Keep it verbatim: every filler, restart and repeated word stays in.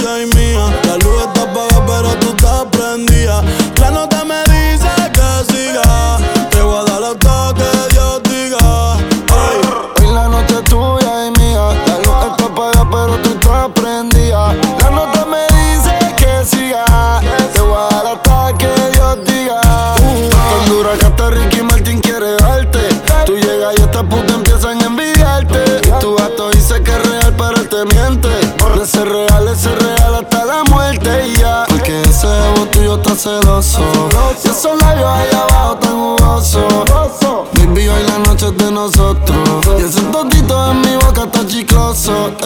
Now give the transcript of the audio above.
tuya y mía. La luz está apagada pero tú estás prendida. La nota me dice que siga. Te voy a dar hasta que Dios diga. Ay. Hoy la noche es tuya y mía. La luz está apagada pero tú estás prendida. La nota me dice que siga. Te voy a dar hasta que Dios diga. uh, Tan dura que hasta Ricky Martin quiere darte. Tú llegas y estas putas empiezan a envidiarte. Y tu gato dice que es real pero él te miente. De ser real, ese es real hasta la muerte y ya. Porque ese ego tuyo está celoso. Y esos labios allá abajo tan jugosos. Baby, hoy la noche es de nosotros. Y ese totito en mi boca está chicloso.